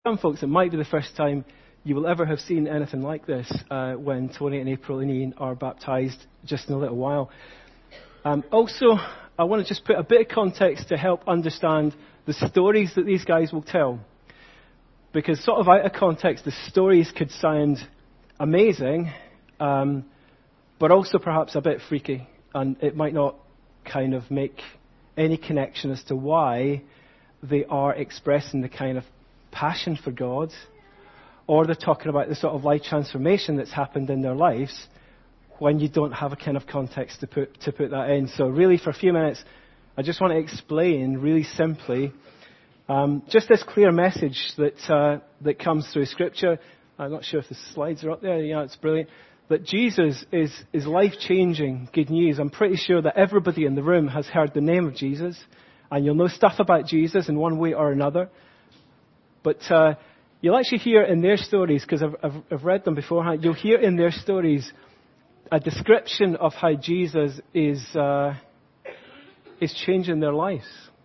Some folks, it might be the first time you will ever have seen anything like this when Tony and April and Ian are baptised just in a little while. Also, I want to just put a bit of context to help understand the stories that these guys will tell. Because sort of out of context, the stories could sound amazing, but also perhaps a bit freaky. And it might not kind of make any connection as to why they are expressing the kind of passion for God, or they're talking about the sort of life transformation that's happened in their lives when you don't have a kind of context to put that in. So really, for a few minutes, I just want to explain really simply just this clear message that comes through Scripture. I'm not sure if the slides are up there. Yeah, it's brilliant. That Jesus is life-changing good news. I'm pretty sure that everybody in the room has heard the name of Jesus, and you'll know stuff about Jesus in one way or another. But you'll actually hear in their stories, because I've read them beforehand, you'll hear in their stories a description of how Jesus is changing their lives.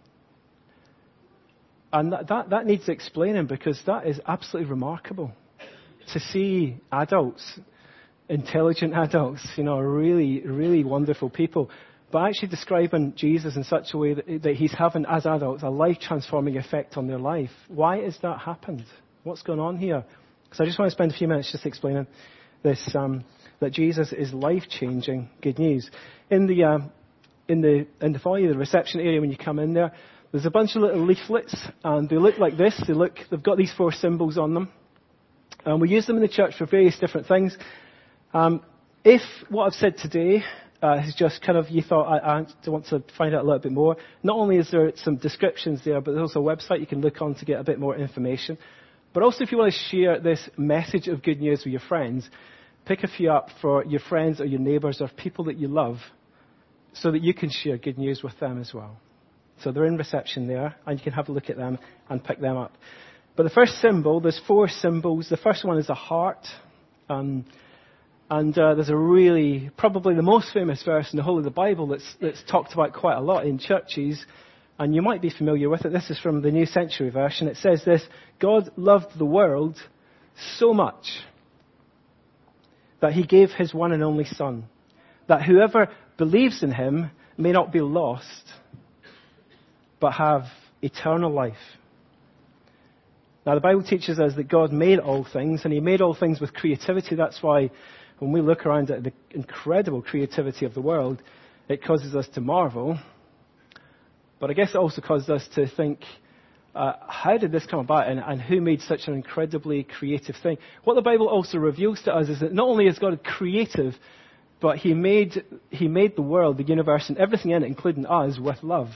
And that needs explaining, because that is absolutely remarkable. To see adults, intelligent adults, really, really wonderful people, but actually describing Jesus in such a way that he's having, as adults, a life-transforming effect on their life. Why has that happened? What's going on here? So I just want to spend a few minutes just explaining this, that Jesus is life-changing good news. In the foyer, the reception area, when you come in there's a bunch of little leaflets, and they look like this. They've got these 4 symbols on them. And we use them in the church for various different things. If what I've said today is just kind of, you thought, I want to find out a little bit more, not only is there some descriptions there, but there's also a website you can look on to get a bit more information. But also, if you want to share this message of good news with your friends, pick a few up for your friends or your neighbours or people that you love, so that you can share good news with them as well. So they're in reception there, and you can have a look at them and pick them up. But the first symbol, there's 4 symbols. The first one is a heart. And there's a really, probably the most famous verse in the whole of the Bible that's talked about quite a lot in churches. And you might be familiar with it. This is from the New Century Version. It says this: God loved the world so much that he gave his one and only Son, that whoever believes in him may not be lost, but have eternal life. Now, the Bible teaches us that God made all things, and he made all things with creativity. That's why when we look around at the incredible creativity of the world, it causes us to marvel. But I guess it also causes us to think, how did this come about, and who made such an incredibly creative thing? What the Bible also reveals to us is that not only is God creative, but he made the world, the universe, and everything in it, including us, with love.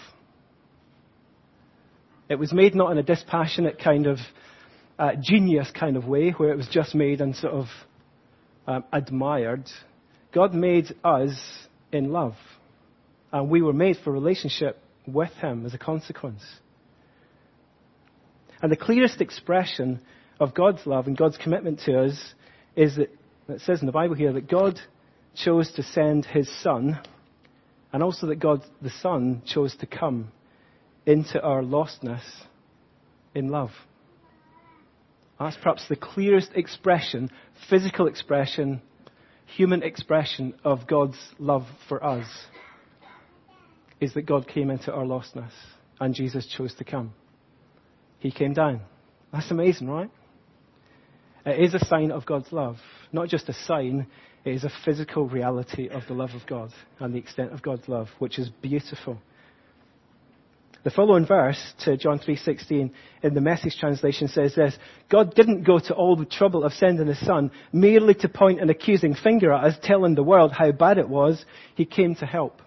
It was made not in a dispassionate kind of genius kind of way, where it was just made and sort of admired. God made us in love, and we were made for relationship with him as a consequence. And the clearest expression of God's love and God's commitment to us is that it says in the Bible here that God chose to send his Son, and also that God the Son chose to come into our lostness in love. That's perhaps the clearest expression, physical expression, human expression of God's love for us, is that God came into our lostness and Jesus chose to come. He came down. That's amazing, right? It is a sign of God's love. Not just a sign, it is a physical reality of the love of God and the extent of God's love, which is beautiful. The following verse to John 3:16 in the Message translation says this: God didn't go to all the trouble of sending his Son merely to point an accusing finger at us, telling the world how bad it was. He came to help.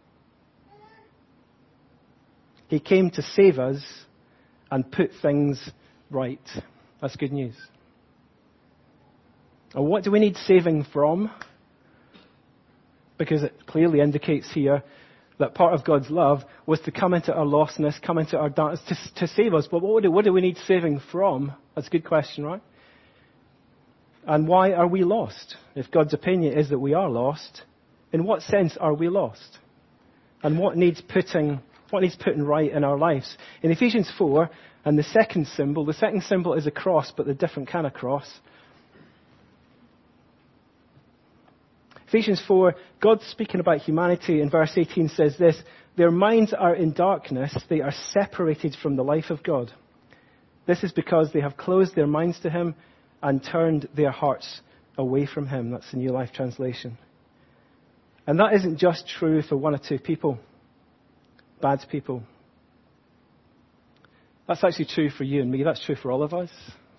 He came to save us and put things right. That's good news. And what do we need saving from? Because it clearly indicates here that part of God's love was to come into our lostness, come into our darkness, to save us. But what do we need saving from? That's a good question, right? And why are we lost? If God's opinion is that we are lost, in what sense are we lost? And what needs putting right in our lives? In Ephesians 4, And the second symbol is a cross, but a different kind of cross. Ephesians 4, God speaking about humanity in verse 18 says this, their minds are in darkness, they are separated from the life of God. This is because they have closed their minds to him and turned their hearts away from him. That's the New Life Translation. And that isn't just true for one or two people, bad people. That's actually true for you and me. That's true for all of us.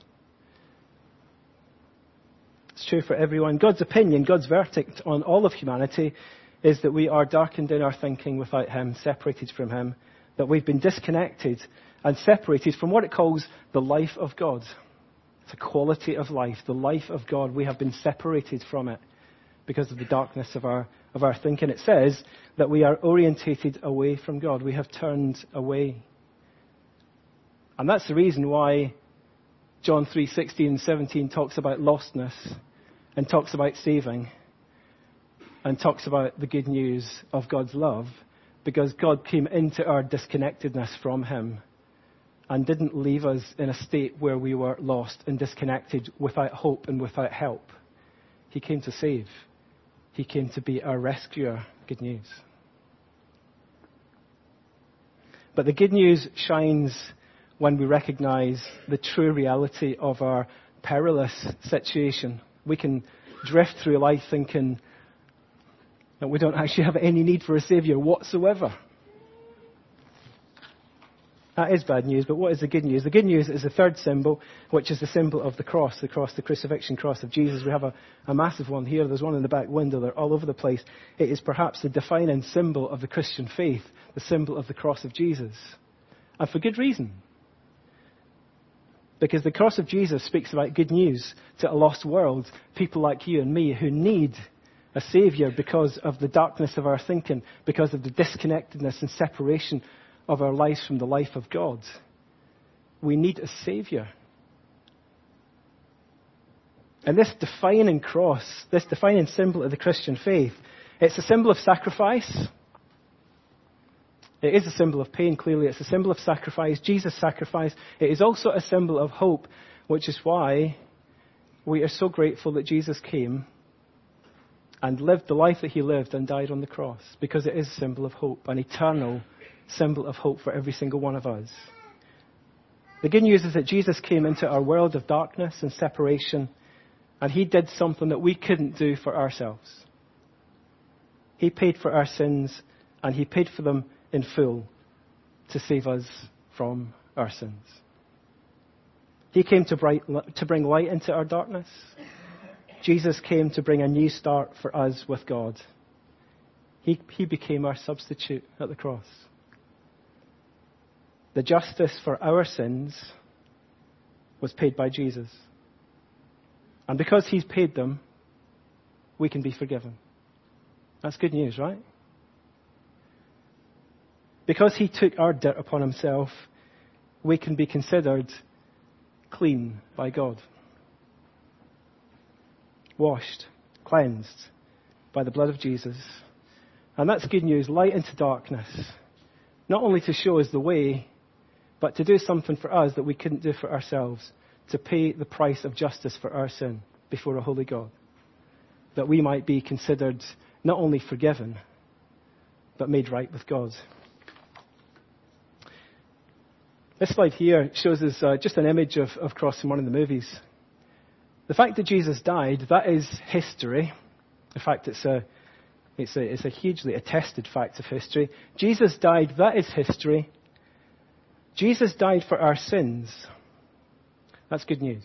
It's true for everyone. God's opinion, God's verdict on all of humanity is that we are darkened in our thinking without him, separated from him, that we've been disconnected and separated from what it calls the life of God. It's a quality of life, the life of God. We have been separated from it because of the darkness of our thinking. It says that we are orientated away from God. We have turned away. And that's the reason why John 3:16 and 17 talks about lostness and talks about saving and talks about the good news of God's love, because God came into our disconnectedness from him and didn't leave us in a state where we were lost and disconnected without hope and without help. He came to save. He came to be our rescuer. Good news. But the good news shines when we recognize the true reality of our perilous situation. We can drift through life thinking that we don't actually have any need for a Savior whatsoever. That is bad news, but what is the good news? The good news is the third symbol, which is the symbol of the cross, the crucifixion cross of Jesus. We have a massive one here. There's one in the back window. They're all over the place. It is perhaps the defining symbol of the Christian faith, the symbol of the cross of Jesus. And for good reason. Because the cross of Jesus speaks about good news to a lost world, people like you and me who need a Savior because of the darkness of our thinking, because of the disconnectedness and separation of our lives from the life of God. We need a Savior. And this defining cross, this defining symbol of the Christian faith, it's a symbol of sacrifice. It is a symbol of pain, clearly. It's a symbol of sacrifice, Jesus' sacrifice. It is also a symbol of hope, which is why we are so grateful that Jesus came and lived the life that he lived and died on the cross, because it is a symbol of hope, an eternal symbol of hope for every single one of us. The good news is that Jesus came into our world of darkness and separation, and he did something that we couldn't do for ourselves. He paid for our sins, and he paid for them in full to save us from our sins. He came to bring light into our darkness. Jesus came to bring a new start for us with God. He became our substitute at the cross. The justice for our sins was paid by Jesus. And because he's paid them, we can be forgiven. That's good news, right? Because he took our dirt upon himself, we can be considered clean by God. Washed, cleansed by the blood of Jesus. And that's good news, light into darkness. Not only to show us the way, but to do something for us that we couldn't do for ourselves. To pay the price of justice for our sin before a holy God. That we might be considered not only forgiven, but made right with God. This slide here shows us just an image of cross from one of the movies. The fact that Jesus died, that is history. In fact, it's a hugely attested fact of history. Jesus died, that is history. Jesus died for our sins. That's good news.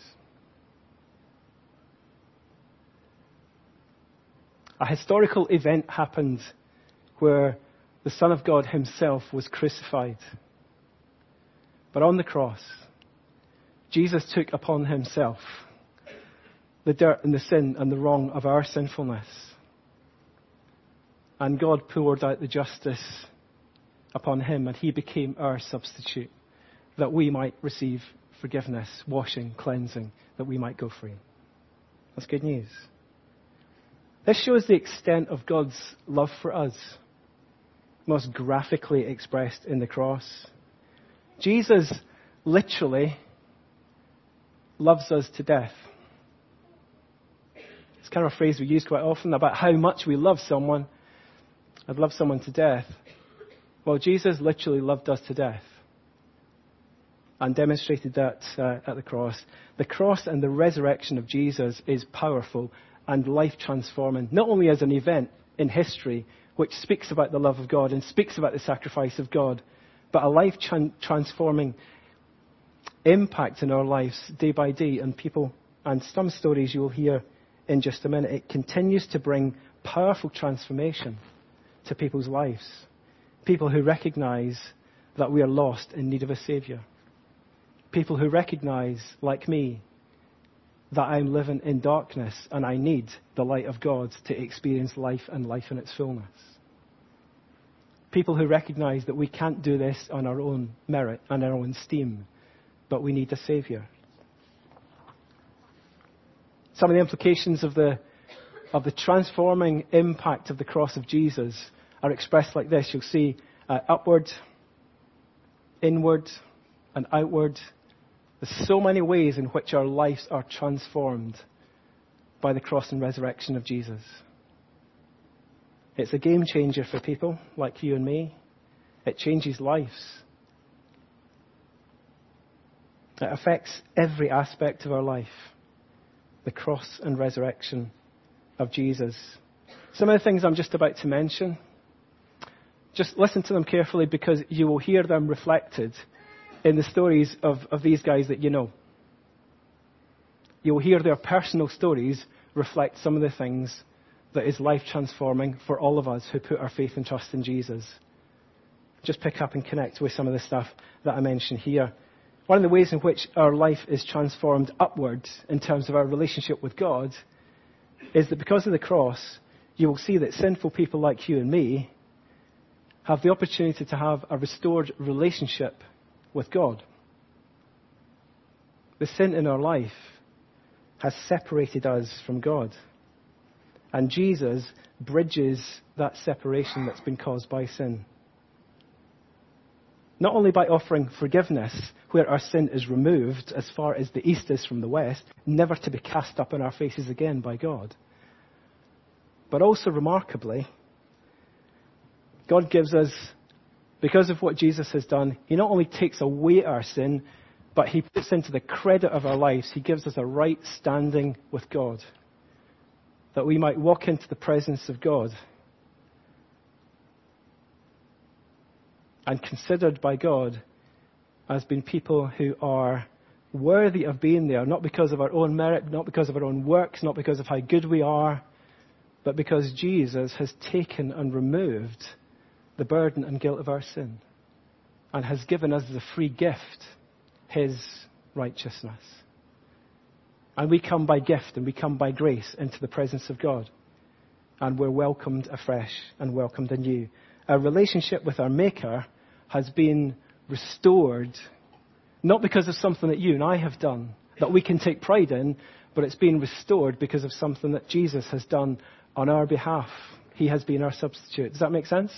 A historical event happened where the Son of God himself was crucified. But on the cross, Jesus took upon himself the dirt and the sin and the wrong of our sinfulness. And God poured out the justice upon him, and he became our substitute, that we might receive forgiveness, washing, cleansing, that we might go free. That's good news. This shows the extent of God's love for us, most graphically expressed in the cross. Jesus literally loves us to death. It's kind of a phrase we use quite often about how much we love someone. I'd love someone to death. Well, Jesus literally loved us to death and demonstrated that at the cross. The cross and the resurrection of Jesus is powerful and life-transforming, not only as an event in history which speaks about the love of God and speaks about the sacrifice of God, but a life-transforming impact in our lives day by day, and people, and some stories you will hear in just a minute. It continues to bring powerful transformation to people's lives. People who recognize that we are lost in need of a Savior. People who recognize, like me, that I'm living in darkness and I need the light of God to experience life and life in its fullness. People who recognize that we can't do this on our own merit and our own steam, but we need a Savior. Some of the implications of the transforming impact of the cross of Jesus are expressed like this. You'll see upward, inward, and outward. There's so many ways in which our lives are transformed by the cross and resurrection of Jesus. It's a game changer for people like you and me. It changes lives. It affects every aspect of our life. The cross and resurrection of Jesus. Some of the things I'm just about to mention, just listen to them carefully because you will hear them reflected in the stories of these guys that you know. You'll hear their personal stories reflect some of the things that is life transforming for all of us who put our faith and trust in Jesus. Just pick up and connect with some of the stuff that I mentioned here. One of the ways in which our life is transformed upwards in terms of our relationship with God is that because of the cross, you will see that sinful people like you and me have the opportunity to have a restored relationship with God. The sin in our life has separated us from God. And Jesus bridges that separation that's been caused by sin. Not only by offering forgiveness where our sin is removed as far as the east is from the west, never to be cast up in our faces again by God, but also remarkably, God gives us, because of what Jesus has done, He not only takes away our sin, but He puts into the credit of our lives, He gives us a right standing with God, that we might walk into the presence of God and considered by God as being people who are worthy of being there, not because of our own merit, not because of our own works, not because of how good we are, but because Jesus has taken and removed the burden and guilt of our sin and has given us as a free gift His righteousness. And we come by gift and we come by grace into the presence of God. And we're welcomed afresh and welcomed anew. Our relationship with our Maker has been restored, not because of something that you and I have done that we can take pride in, but it's been restored because of something that Jesus has done on our behalf. He has been our substitute. Does that make sense?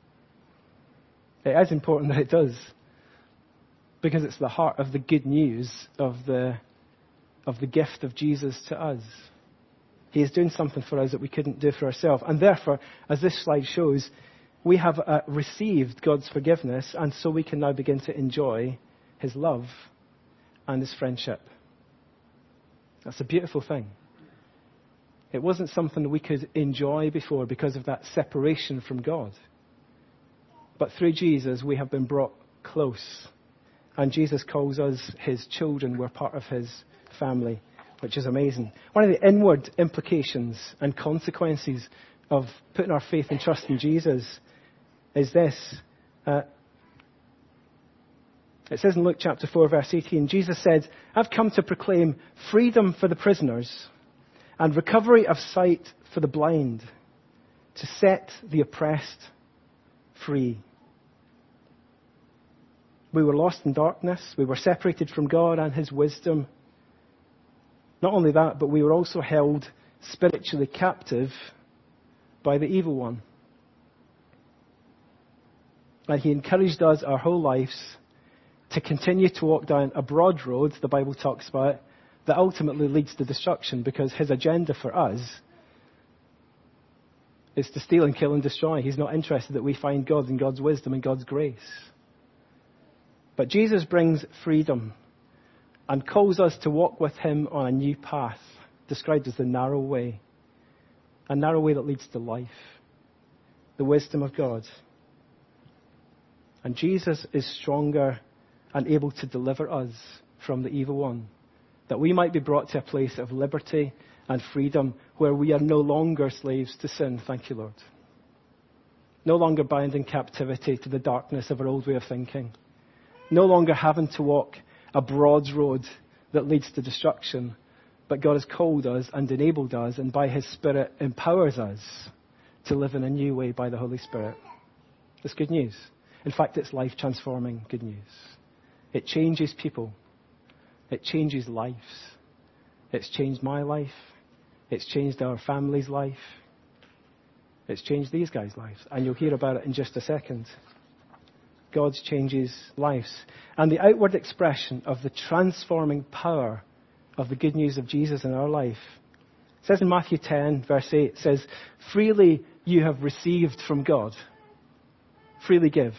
It is important that it does, because it's the heart of the good news of the gift of Jesus to us. He is doing something for us that we couldn't do for ourselves. And therefore, as this slide shows, we have received God's forgiveness, and so we can now begin to enjoy His love and His friendship. That's a beautiful thing. It wasn't something that we could enjoy before because of that separation from God. But through Jesus, we have been brought close. And Jesus calls us His children. We're part of His family, which is amazing. One of the inward implications and consequences of putting our faith and trust in Jesus is this. It says in Luke chapter 4, verse 18, Jesus said, "I've come to proclaim freedom for the prisoners and recovery of sight for the blind, to set the oppressed free." We were lost in darkness. We were separated from God and His wisdom. Not only that, but we were also held spiritually captive by the evil one. And He encouraged us our whole lives to continue to walk down a broad road, the Bible talks about, that ultimately leads to destruction, because his agenda for us is to steal and kill and destroy. He's not interested that we find God and God's wisdom and God's grace. But Jesus brings freedom and calls us to walk with him on a new path, described as the narrow way. A narrow way that leads to life, the wisdom of God. And Jesus is stronger and able to deliver us from the evil one, that we might be brought to a place of liberty and freedom where we are no longer slaves to sin. Thank you, Lord. No longer bound in captivity to the darkness of our old way of thinking. No longer having to walk a broad road that leads to destruction. But God has called us and enabled us, and by his Spirit empowers us to live in a new way by the Holy Spirit. That's good news. In fact, it's life-transforming good news. It changes people. It changes lives. It's changed my life. It's changed our family's life. It's changed these guys' lives. And you'll hear about it in just a second. God changes lives. And the outward expression of the transforming power of the good news of Jesus in our life. It says in Matthew 10, verse 8, it says, freely you have received from God. Freely give.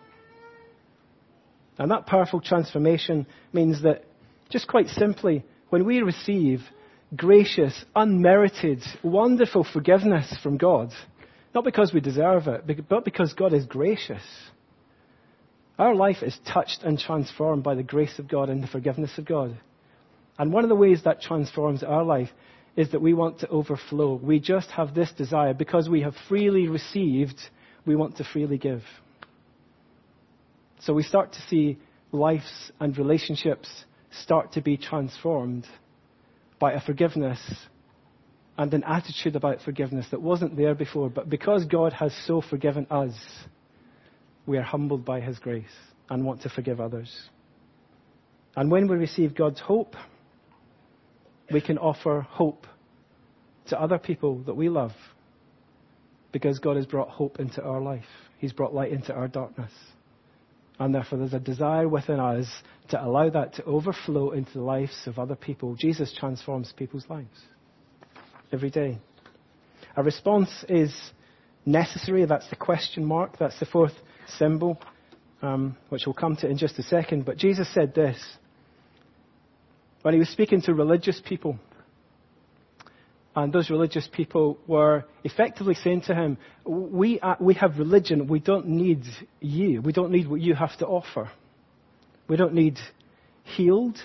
And that powerful transformation means that, just quite simply, when we receive gracious, unmerited, wonderful forgiveness from God, not because we deserve it, but because God is gracious, our life is touched and transformed by the grace of God and the forgiveness of God. And one of the ways that transforms our life is that we want to overflow. We just have this desire. Because we have freely received, we want to freely give. So we start to see lives and relationships start to be transformed by a forgiveness and an attitude about forgiveness that wasn't there before. But because God has so forgiven us, we are humbled by his grace and want to forgive others. And when we receive God's hope, we can offer hope to other people that we love, because God has brought hope into our life. He's brought light into our darkness. And therefore there's a desire within us to allow that to overflow into the lives of other people. Jesus transforms people's lives every day. A response is necessary. That's the question mark. That's the fourth symbol, which we'll come to in just a second. But Jesus said this when he was speaking to religious people. And those religious people were effectively saying to him, we have religion, we don't need you. We don't need what you have to offer. We don't need healed.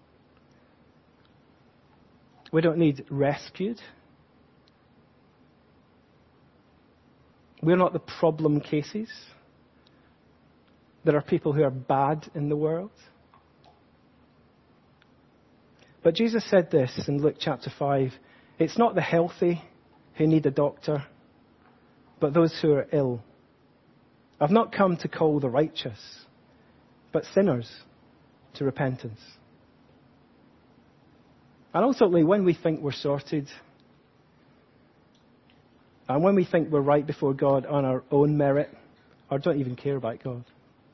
We don't need rescued. We're not the problem cases. There are people who are bad in the world. But Jesus said this in Luke chapter 5. It's not the healthy who need a doctor, but those who are ill. I've not come to call the righteous, but sinners to repentance. And ultimately, when we think we're sorted, and when we think we're right before God on our own merit, or don't even care about God,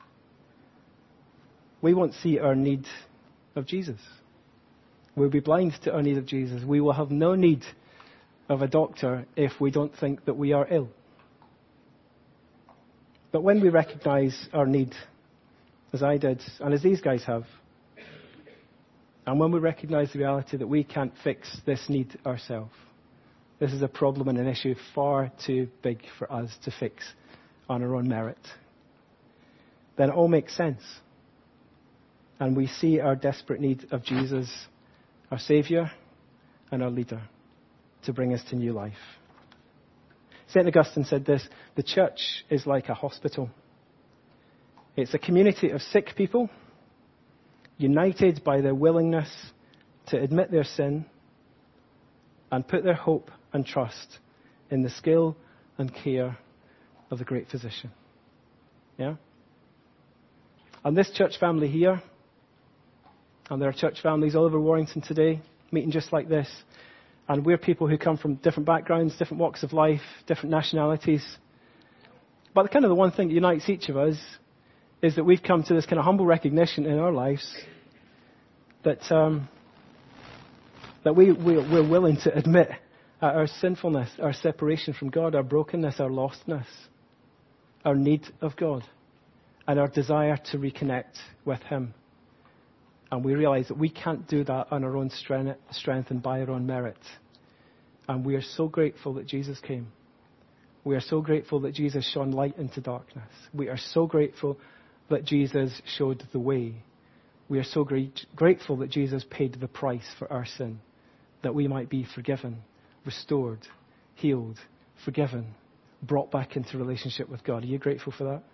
we won't see our need of Jesus. We'll be blind to our need of Jesus. We will have no need of a doctor if we don't think that we are ill. But when we recognize our need, as I did, and as these guys have, and when we recognize the reality that we can't fix this need ourselves, this is a problem and an issue far too big for us to fix on our own merit, then it all makes sense. And we see our desperate need of Jesus, our Saviour and our leader, to bring us to new life. St. Augustine said this: the church is like a hospital. It's a community of sick people, united by their willingness to admit their sin and put their hope and trust in the skill and care of the great physician. Yeah? And this church family here, and there are church families all over Warrington today, meeting just like this. And we're people who come from different backgrounds, different walks of life, different nationalities. But the one thing that unites each of us is that we've come to this kind of humble recognition in our lives that we're willing to admit our sinfulness, our separation from God, our brokenness, our lostness, our need of God, and our desire to reconnect with Him. And we realize that we can't do that on our own strength and by our own merit. And we are so grateful that Jesus came. We are so grateful that Jesus shone light into darkness. We are so grateful that Jesus showed the way. We are so grateful that Jesus paid the price for our sin, that we might be forgiven, restored, healed, forgiven, brought back into relationship with God. Are you grateful for that?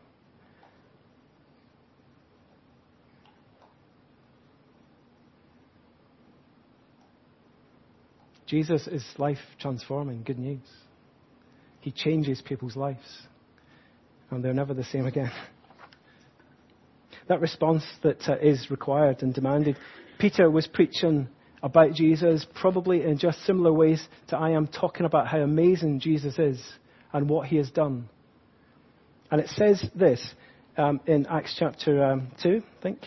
Jesus is life transforming. Good news. He changes people's lives, and they're never the same again. That response that is required and demanded. Peter was preaching about Jesus, probably in just similar ways to I am, talking about how amazing Jesus is and what He has done. And it says this in Acts chapter 2, I think.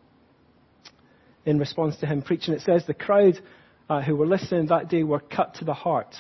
In response to him preaching, it says, the crowd who were listening that day were cut to the heart.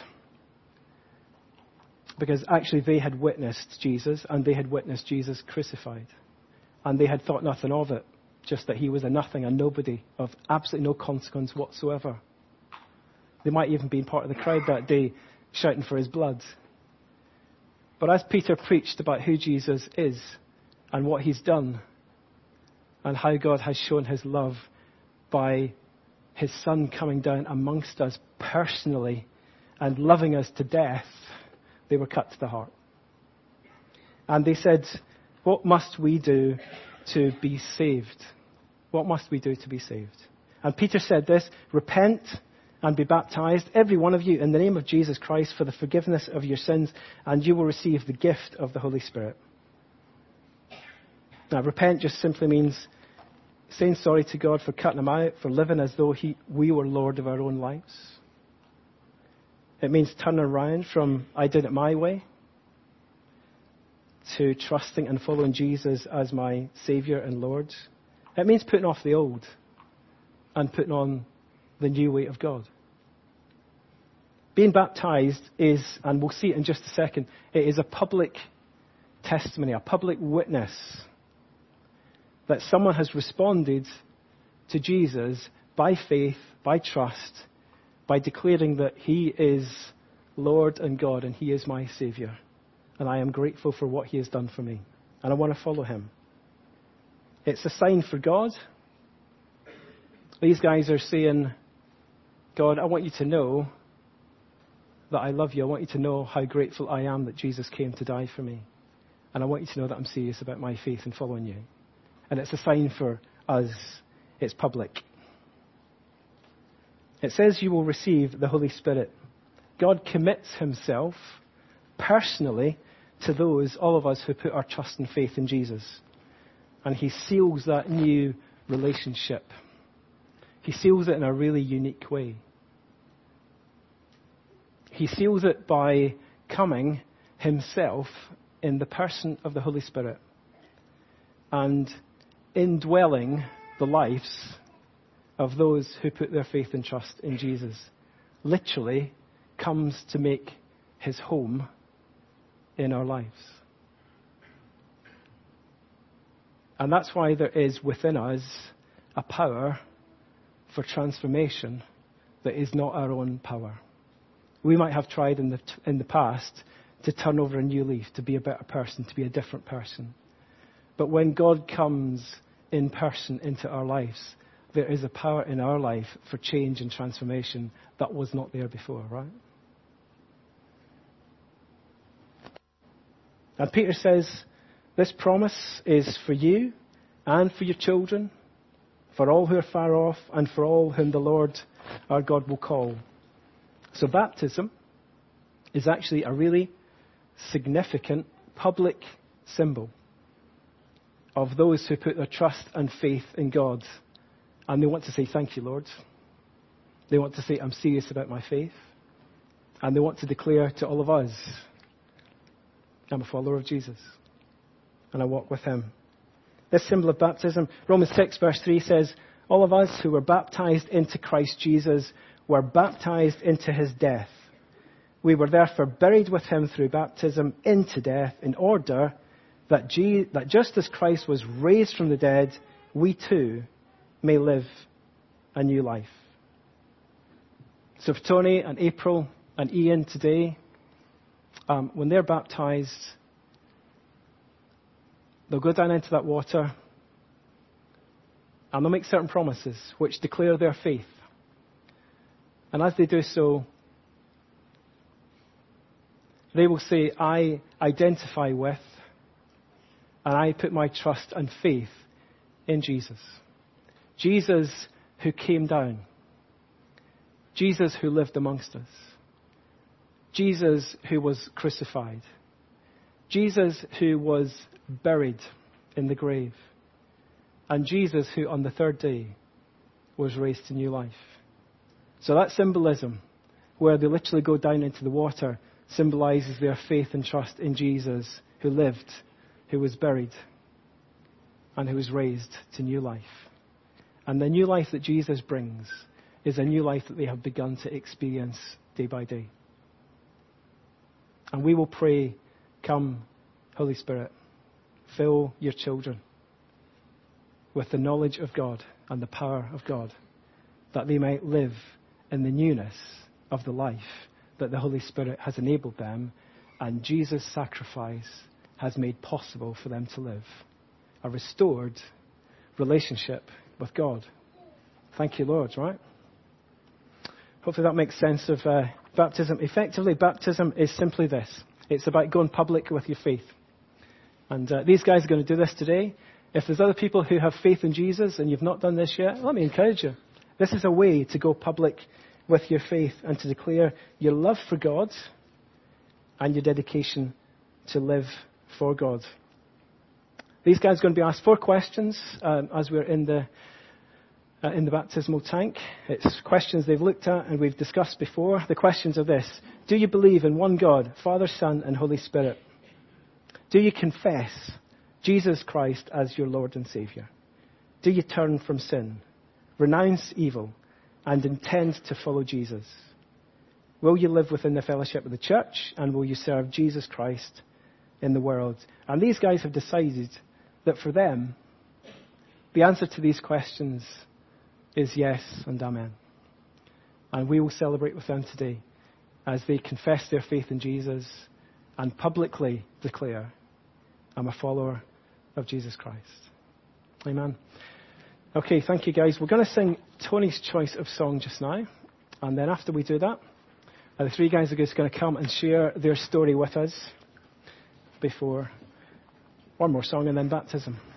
Because actually they had witnessed Jesus, and they had witnessed Jesus crucified. And they had thought nothing of it, just that He was a nothing, a nobody, of absolutely no consequence whatsoever. They might even been part of the crowd that day shouting for His blood. But as Peter preached about who Jesus is and what He's done and how God has shown His love by His Son coming down amongst us personally and loving us to death, they were cut to the heart. And they said, what must we do to be saved? What must we do to be saved? And Peter said this, repent and be baptized, every one of you, in the name of Jesus Christ for the forgiveness of your sins, and you will receive the gift of the Holy Spirit. Now, repent just simply means saying sorry to God for cutting Him out, for living as though we were Lord of our own lives. It means turning around from I did it my way to trusting and following Jesus as my Saviour and Lord. It means putting off the old and putting on the new way of God. Being baptized is, and we'll see it in just a second, it is a public testimony, a public witness that someone has responded to Jesus by faith, by trust, by declaring that He is Lord and God and He is my Saviour. And I am grateful for what He has done for me. And I want to follow Him. It's a sign for God. These guys are saying, God, I want you to know that I love you. I want you to know how grateful I am that Jesus came to die for me. And I want you to know that I'm serious about my faith and following you. And it's a sign for us. It's public. It says you will receive the Holy Spirit. God commits Himself personally to those, all of us, who put our trust and faith in Jesus. And He seals that new relationship. He seals it in a really unique way. He seals it by coming Himself in the person of the Holy Spirit and indwelling the lives of those who put their faith and trust in Jesus. Literally comes to make His home in our lives. And that's why there is within us a power for transformation that is not our own power. We might have tried in the past to turn over a new leaf, to be a better person, to be a different person. But when God comes in person into our lives, there is a power in our life for change and transformation that was not there before, right? And Peter says, this promise is for you and for your children, for all who are far off, and for all whom the Lord our God will call. So baptism is actually a really significant public symbol of those who put their trust and faith in God. And they want to say, thank you, Lord. They want to say, I'm serious about my faith. And they want to declare to all of us, I'm a follower of Jesus. And I walk with Him. this symbol of baptism. Romans 6 verse 3 says, all of us who were baptized into Christ Jesus were baptized into his death. We were therefore buried with him through baptism into death, in order that just as Christ was raised from the dead, we too may live a new life. So for Tony and April and Ian today, when they're baptized, they'll go down into that water and they'll make certain promises which declare their faith. And as they do so, they will say, I identify with and I put my trust and faith in Jesus. Jesus who came down. Jesus who lived amongst us. Jesus who was crucified. Jesus who was buried in the grave. And Jesus who on the third day was raised to new life. So that symbolism, where they literally go down into the water, symbolizes their faith and trust in Jesus who lived, who was buried, and who was raised to new life. And the new life that Jesus brings is a new life that they have begun to experience day by day. And we will pray, come, Holy Spirit, fill your children with the knowledge of God and the power of God, that they might live in the newness of the life that the Holy Spirit has enabled them and Jesus' sacrifice has made possible for them to live. A restored relationship with God. Thank you, Lord, right? Hopefully that makes sense of baptism. Effectively, baptism is simply this. It's about going public with your faith. And these guys are going to do this today. If there's other people who have faith in Jesus and you've not done this yet, let me encourage you. This is a way to go public with your faith and to declare your love for God and your dedication to live for God. These guys are going to be asked 4 questions as we're in the baptismal tank. It's questions they've looked at and we've discussed before. The questions are this. Do you believe in one God, Father, Son, and Holy Spirit? Do you confess Jesus Christ as your Lord and Savior? Do you turn from sin, renounce evil, and intend to follow Jesus? Will you live within the fellowship of the church, and will you serve Jesus Christ in the world? And these guys have decided that for them, the answer to these questions is yes and amen. And we will celebrate with them today as they confess their faith in Jesus and publicly declare, I'm a follower of Jesus Christ. Amen. Okay, thank you guys. We're going to sing Tony's choice of song just now. And then after we do that, the 3 guys are just going to come and share their story with us before one more song and then baptism.